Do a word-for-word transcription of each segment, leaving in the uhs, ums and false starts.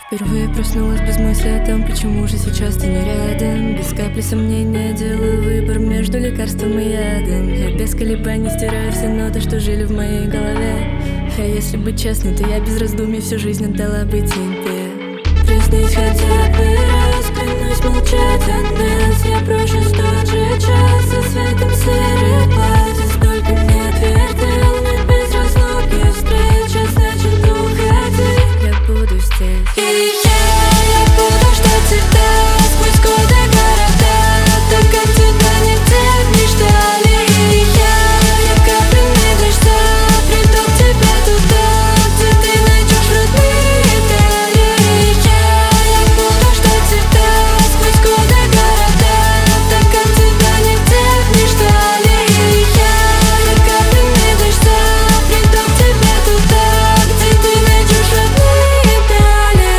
Впервые проснулась без мысли о том, почему же сейчас ты не рядом. Без капли сомнения делаю выбор между лекарством и ядом. Я без колебаний стираю все ноты, что жили в моей голове. А если быть честной, то я без раздумий всю жизнь отдала бы тебе. Приснись хотя бы раз, клянусь молчать о нас. Я прошу в тот же час со светом серых глаз. Столько мне ответил, нет без разлуки встречи, значит уходи. Я буду здесь. И я, я буду ждать тебя сквозь годы города, так как тебя нигде не ждали. И я, я каплями дождя приду к тебе туда, где ты найдешь родные дали. И я, я буду ждать тебя сквозь годы города, так как тебя нигде не ждали. И я, я каплями дождя приду к тебе туда, где ты найдешь родные дали.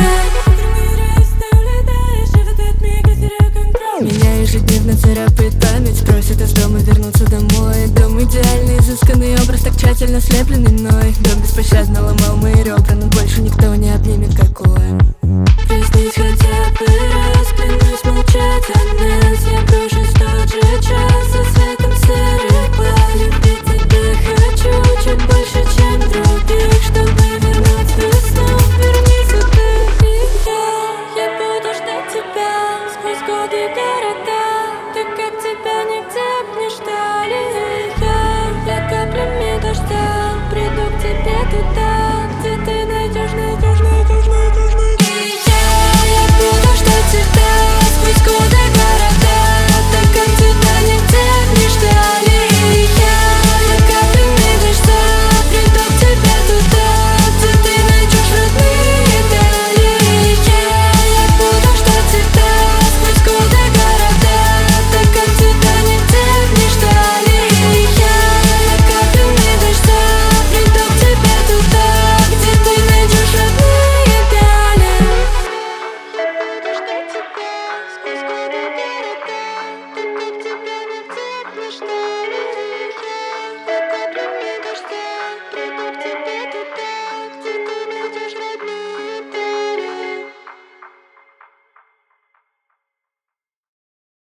Меня ежедневно царапает память, просит из дома вернуться домой. Дом идеальный, изысканный образ, так тщательно слепленный мной. Дом беспощадно ломал мои ребра, но больше никто не обнимет, как он.